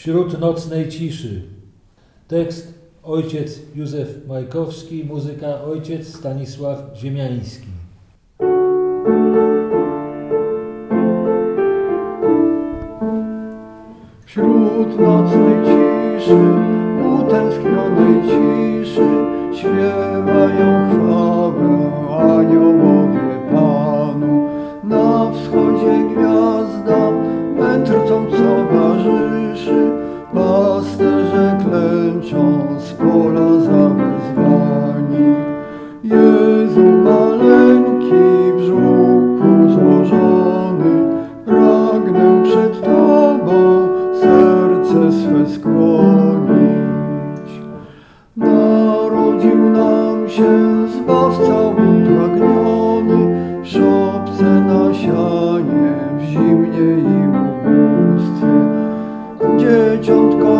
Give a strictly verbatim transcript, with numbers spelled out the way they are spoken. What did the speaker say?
Wśród nocnej ciszy. Tekst ojciec Józef Majkowski, muzyka ojciec Stanisław Ziemiański. Wśród nocnej ciszy, utęsknionej ciszy, śpiewają chwałę aniołowie Panu. Na wschodzie gwiazda mędrcom towarzyszy, pasterze klęczą z pola zawezwani. Jezu maleńki, w żłobku złożony, pragnę przed Tobą serce swe skłonić. Narodził nam się Zbawca upragniony, w szopce na sianie, w zimnie i ubóstwie. Dzieciątko